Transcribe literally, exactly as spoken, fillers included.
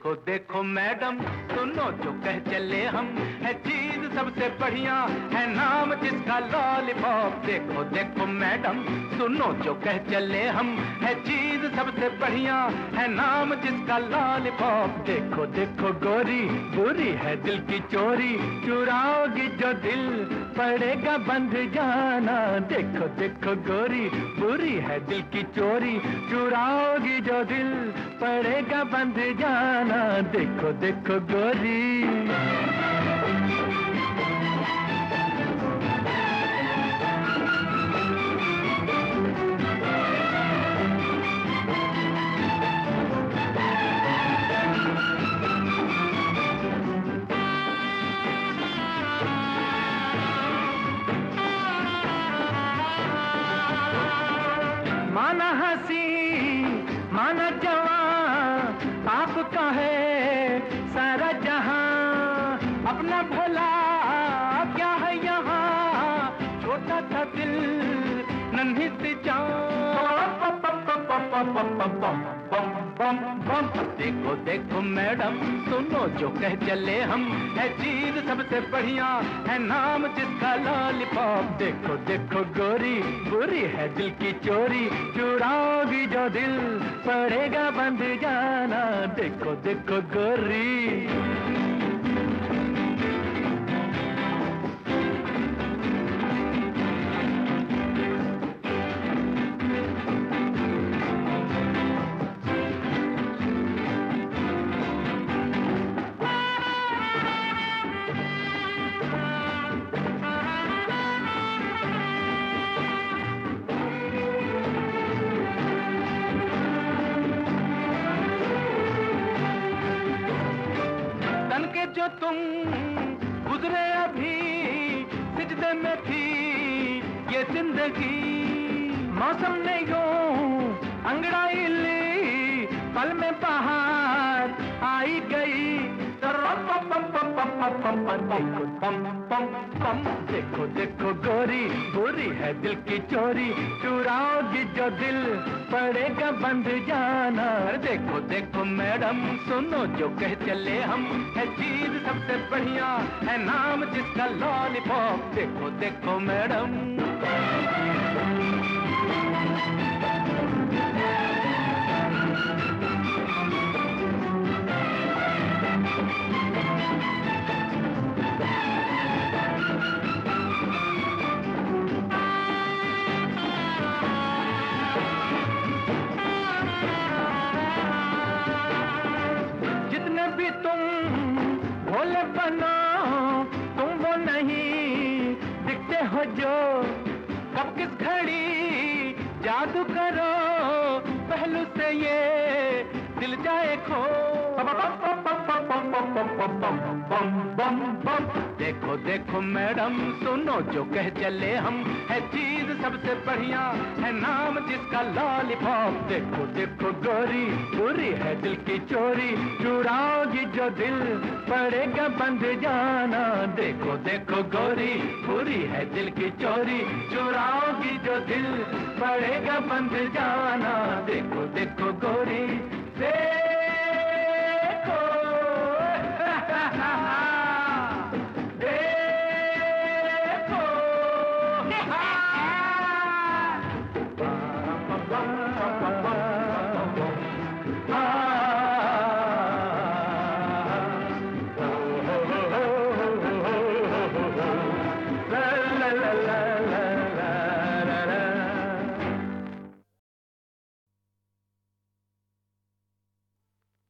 देखो देखो मैडम सुनो जो कह चले हम, है चीज सबसे बढ़िया है नाम जिसका लॉलीपॉप। देखो देखो मैडम सुनो जो कह चले हम, है चीज सबसे बढ़िया है नाम जिसका लॉलीपॉप। देखो देखो गोरी बुरी है दिल की चोरी, चुराओगी जो दिल पड़ेगा बंद जाना। देखो देखो गोरी बुरी है दिल की चोरी, चुराओगी जो दिल पड़ेगा बंद जाना। देखो देखो गोरी माना हंसी माना जवां आपका है सारा जहां, अपना भला क्या है यहाँ, छोटा सा दिल नन्ही सी जान। देखो देखो मैडम सुनो जो कह चले हम, है चीज सबसे बढ़िया है नाम जिसका लॉलीपॉप। देखो देखो गोरी बुरी है दिल की चोरी, चुराओगी जो दिल पड़ेगा बंद जाना। देखो देखो गोरी जो तुम गुजरे अभी सिजदे में थी ये जिंदगी, मौसम ने यूं अंगड़ाई ली, पल में बाहर आई गई। देखो देखो गोरी बुरी है दिल की चोरी, चुराओगी जो दिल पड़ेगा बंद जाना। देखो देखो मैडम सुनो जो कह चले हम, है चीज सबसे बढ़िया है नाम जिसका लॉलीपॉप। देखो देखो मैडम भी तुम भोले बनो तुम वो नहीं दिखते हो जो, कब किस घड़ी जादू करो पहलू से ये दिल जाए खो। देखो देखो मैडम सुनो जो कह चले हम, है चीज सबसे बढ़िया है नाम जिसका लॉलीपॉप। देखो देखो गोरी बुरी है दिल की चोरी, चुराओगी जो दिल पड़ेगा बंद जाना। देखो देखो गोरी बुरी है दिल की चोरी, चुराओगी जो दिल पड़ेगा बंद जाना। देखो देखो गोरी से